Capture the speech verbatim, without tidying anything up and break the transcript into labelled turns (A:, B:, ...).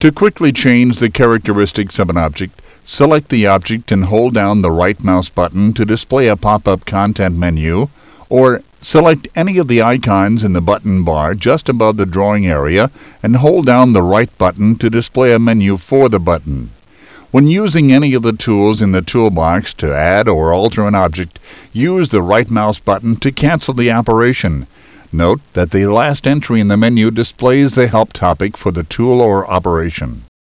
A: To quickly change the characteristics of an object, select the object and hold down the right mouse button to display a pop-up content menu, or select any of the icons in the button bar just above the drawing area and hold down the right button to display a menu for the button. When using any of the tools in the toolbox to add or alter an object, use the right mouse button to cancel the operation. Note that the last entry in the menu displays the help topic for the tool or operation.